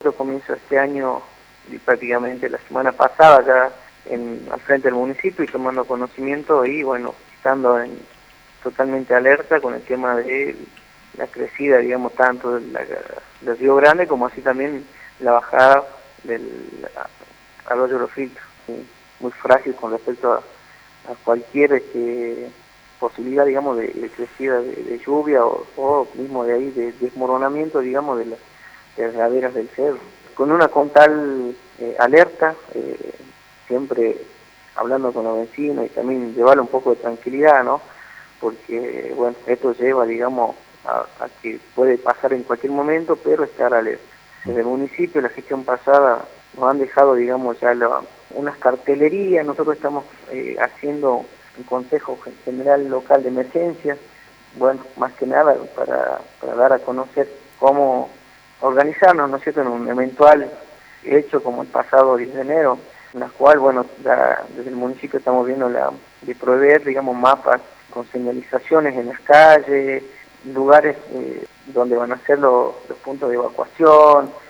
Comienza este año y prácticamente la semana pasada ya al frente del municipio y tomando conocimiento y bueno, estando totalmente alerta con el tema de la crecida, digamos, tanto del Río Grande como así también la bajada del arroyo Los Filtros, muy frágil con respecto a cualquier posibilidad, digamos, de crecida de lluvia o mismo de ahí de desmoronamiento, digamos, de las laderas del cerro. Con una tal alerta, siempre hablando con los vecinos y también llevarle un poco de tranquilidad, ¿no? Porque, bueno, esto lleva, digamos, a que puede pasar en cualquier momento, pero estar alerta. Desde el municipio, la gestión pasada, nos han dejado, digamos, ya unas cartelerías. Nosotros estamos haciendo un Consejo General Local de Emergencia, bueno, más que nada para dar a conocer cómo organizarnos, ¿no es cierto?, en un eventual hecho como el pasado 10 de enero, en la cual, bueno, desde el municipio estamos viendo de proveer, digamos, mapas con señalizaciones en las calles, lugares donde van a ser los puntos de evacuación,